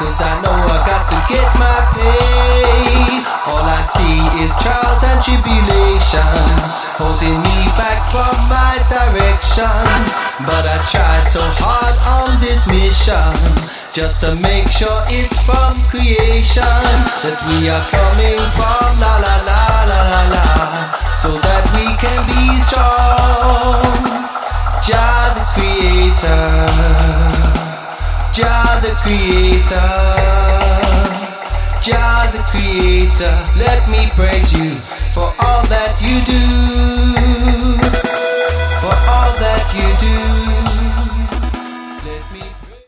'cause I know I got to get my pay. All I see is trials and tribulation, holding me back from my direction. But I try so hard on this mission, just to make sure it's from creation that we are coming from. La la la la la la, so that we can be strong. Jah the Creator, Jah the Creator, Jah the Creator. Let me praise you for all that you do, for all that you do.